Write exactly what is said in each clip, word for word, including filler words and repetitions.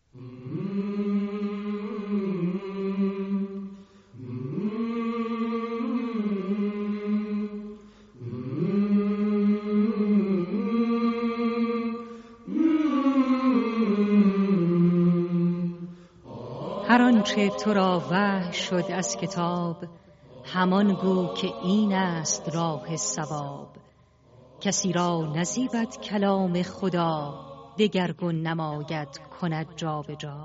هر آنچه تو را وحی شد از کتاب، همان گو که این است راه صواب. کسی را نزیبد کلام خدا، دگرگون نماید کند جا به جا.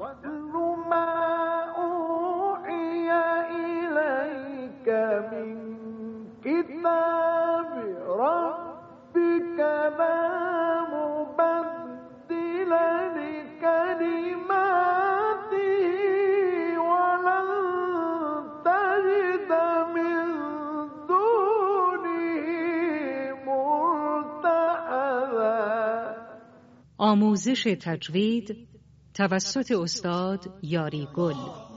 آموزش تجوید توسط استاد یاری گل.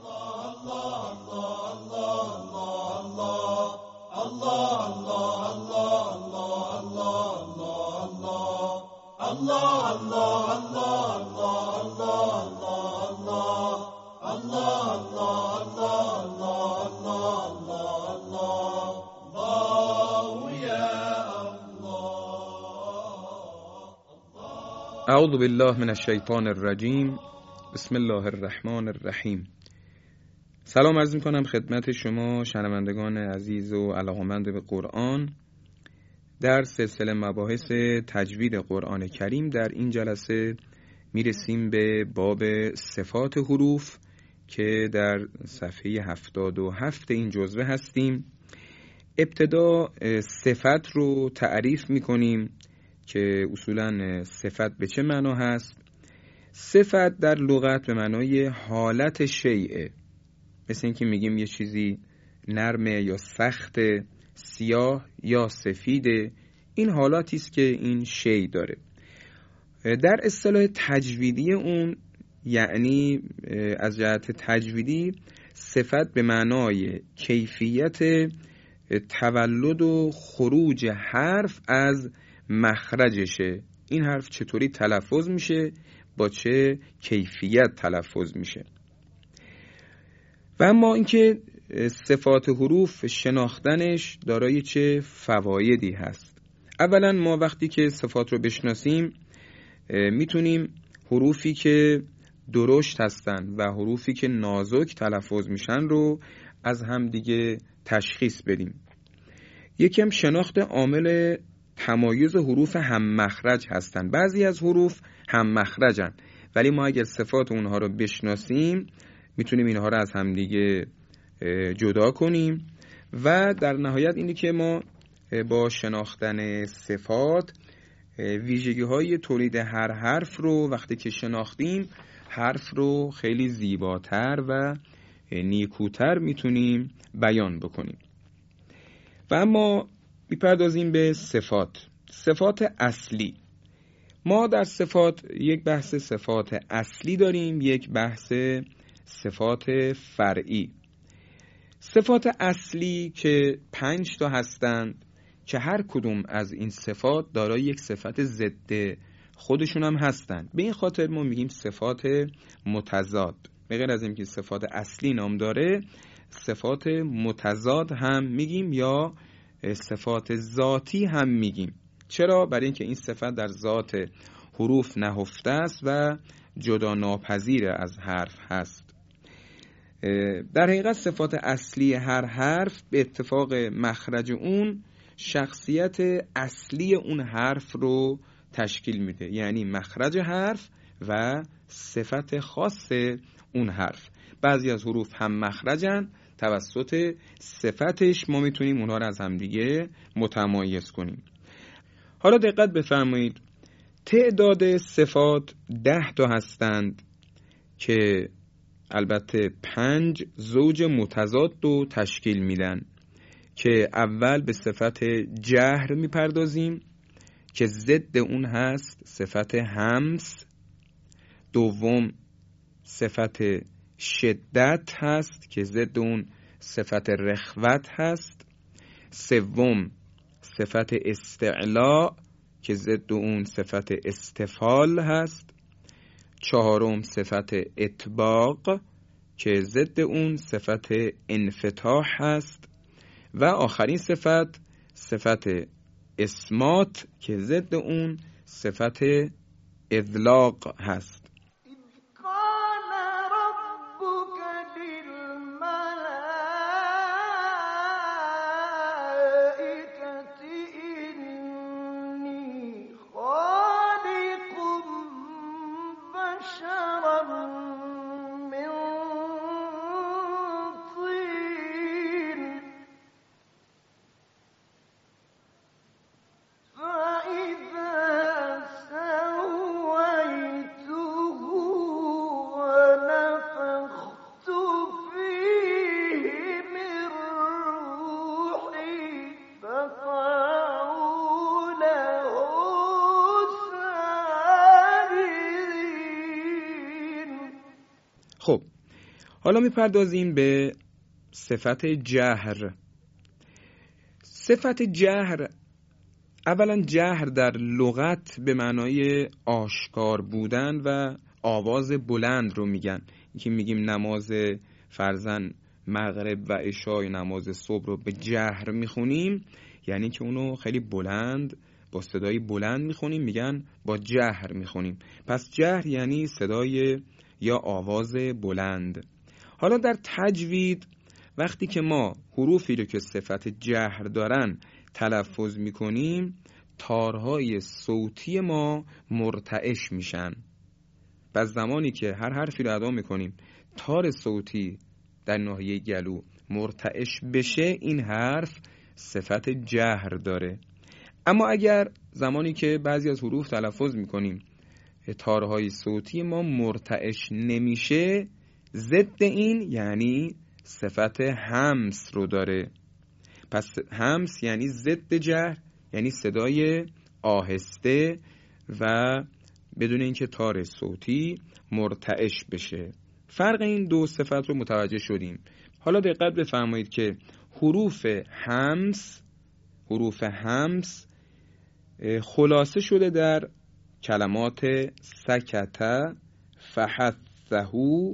اعوذ بالله من الشیطان الرجیم. بسم الله الرحمن الرحیم. سلام عرض میکنم خدمت شما شنوندگان عزیز و علاقه‌مند به قرآن در سلسله مباحث تجوید قرآن کریم. در این جلسه میرسیم به باب صفات حروف که در صفحه هفتاد و هفت این جزوه هستیم. ابتدا صفت رو تعریف میکنیم که اصولاً صفت به چه معنا هست. صفت در لغت به معنای حالت شیء، مثل این که میگیم یه چیزی نرمه یا سخت، سیاه یا سفیده. این حالاتی است که این شیء داره. در اصطلاح تجویدی اون، یعنی از جهت تجویدی، صفت به معنای کیفیت تولد و خروج حرف از مخرجشه. این حرف چطوری تلفظ میشه، با چه کیفیت تلفظ میشه. و اما اینکه صفات حروف شناختنش دارای چه فوایدی هست. اولا ما وقتی که صفات رو بشناسیم میتونیم حروفی که درشت هستن و حروفی که نازک تلفظ میشن رو از هم دیگه تشخیص بدیم. یکم شناخت عامل تمایز حروف هم مخرج هستن. بعضی از حروف هم مخرجن، ولی ما اگر صفات اونها رو بشناسیم میتونیم اینها رو از هم دیگه جدا کنیم. و در نهایت اینی که ما با شناختن صفات ویژگی های تولید هر حرف رو وقتی که شناختیم، حرف رو خیلی زیباتر و نیکوتر میتونیم بیان بکنیم. و اما میپردازیم به صفات. صفات اصلی. ما در صفات یک بحث صفات اصلی داریم، یک بحث صفات فرعی. صفات اصلی که پنج تا هستند که هر کدوم از این صفات دارای یک صفت ضد خودشون هم هستند. به این خاطر ما میگیم صفات متضاد. به غیر از اینکه صفات اصلی نام داره، صفات متضاد هم میگیم یا صفات ذاتی هم میگیم. چرا؟ برای اینکه این صفت در ذات حروف نهفته است و جدا ناپذیر از حرف هست. در حقیقت صفات اصلی هر حرف به اتفاق مخرج اون شخصیت اصلی اون حرف رو تشکیل میده، یعنی مخرج حرف و صفت خاص اون حرف. بعضی از حروف هم مخرجن، توسط صفتش ما میتونیم اونها رو از هم دیگه متمایز کنیم. حالا دقت بفرمایید، تعداد صفات ده تا هستند که البته پنج زوج متضاد رو تشکیل میدن که اول به صفت جهر میپردازیم که ضد اون هست صفت همس. دوم صفت شدت هست که ضد اون صفت رخوت هست. سوم صفت استعلاء که ضد اون صفت استفال هست. چهارم صفت اطباق که ضد اون صفت انفتاح هست و آخرین صفت صفت اسمات که ضد اون صفت اذلاق هست. خب حالا میپردازیم به صفت جهر. صفت جهر، اولا جهر در لغت به معنای آشکار بودن و آواز بلند رو میگن. که میگیم نماز فرضاً مغرب و عشای نماز صبح رو به جهر میخونیم، یعنی که اونو خیلی بلند با صدای بلند میخونیم، میگن با جهر میخونیم. پس جهر یعنی صدای یا آواز بلند. حالا در تجوید وقتی که ما حروفی رو که صفت جهر دارن تلفظ میکنیم، تارهای صوتی ما مرتعش میشن. پس زمانی که هر حرفی رو ادا میکنیم تار صوتی در ناحیه گلو مرتعش بشه، این حرف صفت جهر داره. اما اگر زمانی که بعضی از حروف تلفظ میکنیم تارهای صوتی ما مرتعش نمیشه، ضد این یعنی صفت همس رو داره. پس همس یعنی ضد جهر، یعنی صدای آهسته و بدون اینکه تار صوتی مرتعش بشه. فرق این دو صفت رو متوجه شدیم. حالا دقت بفرمایید که حروف همس حروف همس خلاصه شده در کلمات سکت، فحثه،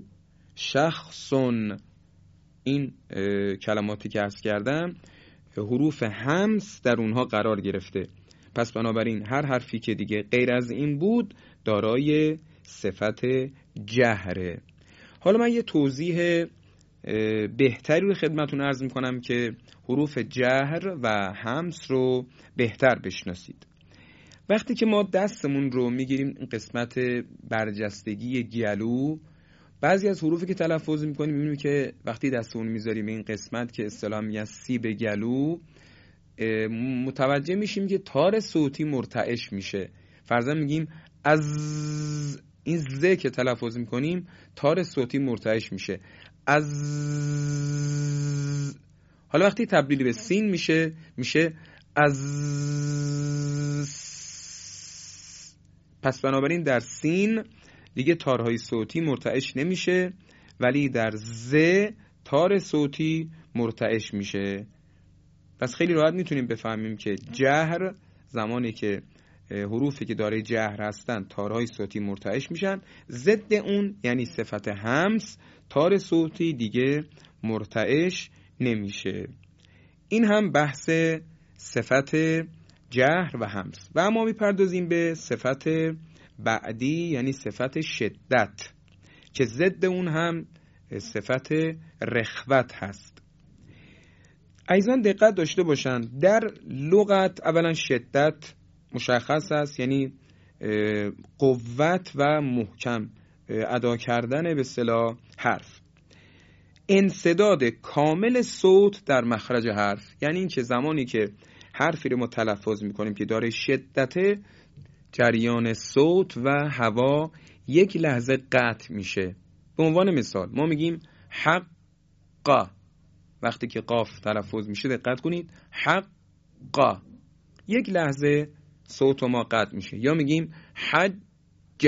شخصون. این کلماتی که عرض کردم حروف همس در اونها قرار گرفته. پس بنابراین هر حرفی که دیگه غیر از این بود دارای صفت جهره. حالا من یه توضیح بهتری رو خدمتون عرض میکنم که حروف جهر و همس رو بهتر بشناسید. وقتی که ما دستمون رو میگیریم این قسمت برجستگی گلو، بعضی از حروفی که تلفظ میکنیم میبینیم که وقتی دستمون میذاریم این قسمت که اصطلاحاً میگن سیب گلو، متوجه میشیم که تار صوتی مرتعش میشه. فرضاً میگیم از، این ز که تلفظ میکنیم تار صوتی مرتعش میشه از. حالا وقتی تبدیل به سین میشه میشه از. پس بنابراین در سین دیگه تارهای صوتی مرتعش نمیشه، ولی در ز تار صوتی مرتعش میشه. پس خیلی راحت میتونیم بفهمیم که جهر زمانی که حروفی که دارای جهر هستن تارهای صوتی مرتعش میشن، ضد اون یعنی صفت همس تار صوتی دیگه مرتعش نمیشه. این هم بحث صفت جهر و همس. و اما میپردازیم به صفت بعدی یعنی صفت شدت که ضد اون هم صفت رخوت هست. ایضا دقت داشته باشن در لغت اولا شدت مشخص است، یعنی قوت و محکم ادا کردن به اصطلاح حرف. انسداد کامل صوت در مخرج حرف، یعنی این که زمانی که حرفی رو ما تلفظ میکنیم که داره شدت، جریان صوت و هوا یک لحظه قطع میشه. به عنوان مثال ما میگیم حق، وقتی که قاف تلفظ میشه دقت کنید، حق، یک لحظه صوت ما قطع میشه. یا میگیم حج،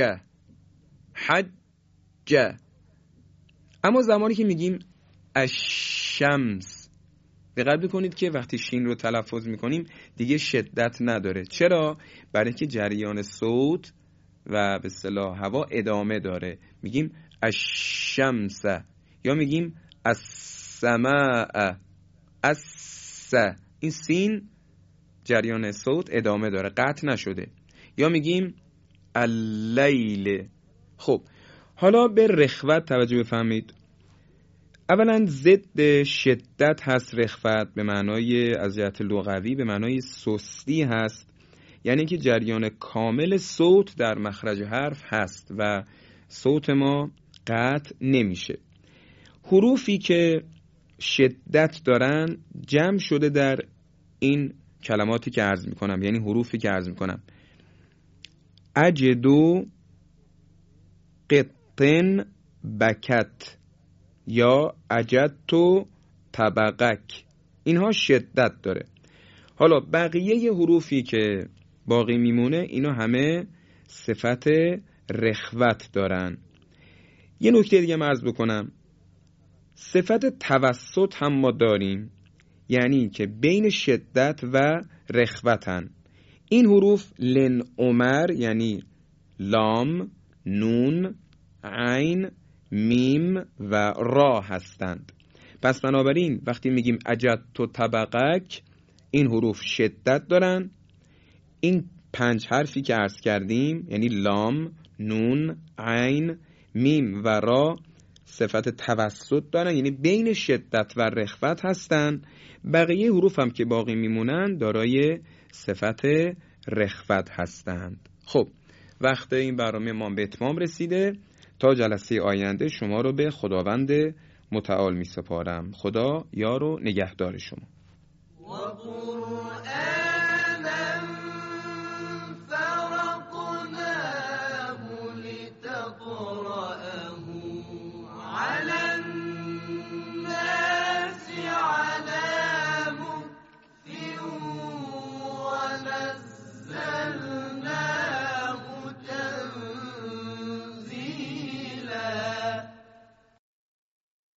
حج. اما زمانی که میگیم الشمس، دقت بکنید که وقتی شین رو تلفظ میکنیم دیگه شدت نداره. چرا؟ برای که جریان صوت و به اصطلاح هوا ادامه داره. میگیم الشمس یا میگیم السماء. اس این سین جریان صوت ادامه داره، قطع نشده. یا میگیم اللیل. خب حالا به رخوت توجه بفرمایید. اولا ضد شدت هست رخوت، به معنای از جهت لغوی به معنای سستی هست، یعنی که جریان کامل صوت در مخرج حرف هست و صوت ما قطع نمیشه. حروفی که شدت دارن جمع شده در این کلماتی که عرض میکنم، یعنی حروفی که عرض میکنم. اجدو قطن بکت یا اجدتو طبقک، اینها شدت داره. حالا بقیه حروفی که باقی میمونه اینا همه صفت رخوت دارن. یه نکته دیگه عرض بکنم، صفت توسط هم ما داریم، یعنی که بین شدت و رخوتن. این حروف لن عمر یعنی لام، نون، عین، میم و را هستند. پس بنابراین وقتی میگیم اجدتو طبقک، این حروف شدت دارن. این پنج حرفی که عرض کردیم یعنی لام، نون، عین، میم و را صفت توسط دارن، یعنی بین شدت و رخوت هستن. بقیه حروف هم که باقی میمونن دارای صفت رخوت هستند. خب وقت این برنامه ما به اتمام رسیده. تا جلسه آینده شما رو به خداوند متعال می سپارم. خدا یار و نگهدار شما.